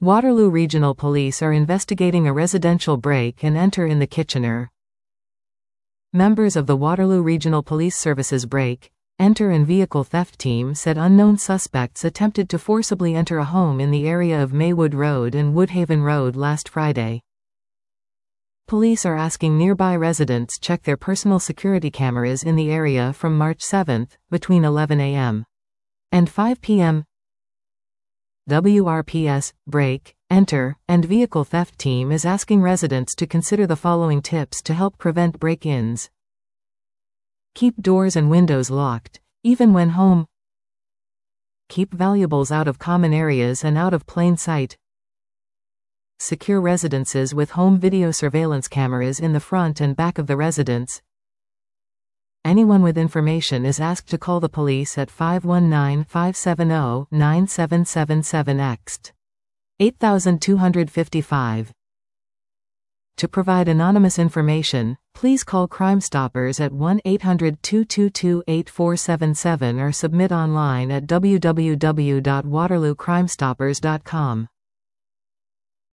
Waterloo Regional Police are investigating a residential break-and-enter in the Kitchener. Members of the Waterloo Regional Police Services break-enter and vehicle theft team said unknown suspects attempted to forcibly enter a home in the area of Maywood Road and Woodhaven Road last Friday. Police are asking nearby residents check their personal security cameras in the area from March 7, between 11 a.m. and 5 p.m. WRPS, break, enter, and vehicle theft team is asking residents to consider the following tips to help prevent break-ins. Keep doors and windows locked, even when home. Keep valuables out of common areas and out of plain sight. Secure residences with home video surveillance cameras in the front and back of the residence. Anyone with information is asked to call the police at 519-570-9777 8255. To provide anonymous information, please call Crime Stoppers at 1-800-222-8477 or submit online at www.waterloocrimestoppers.com.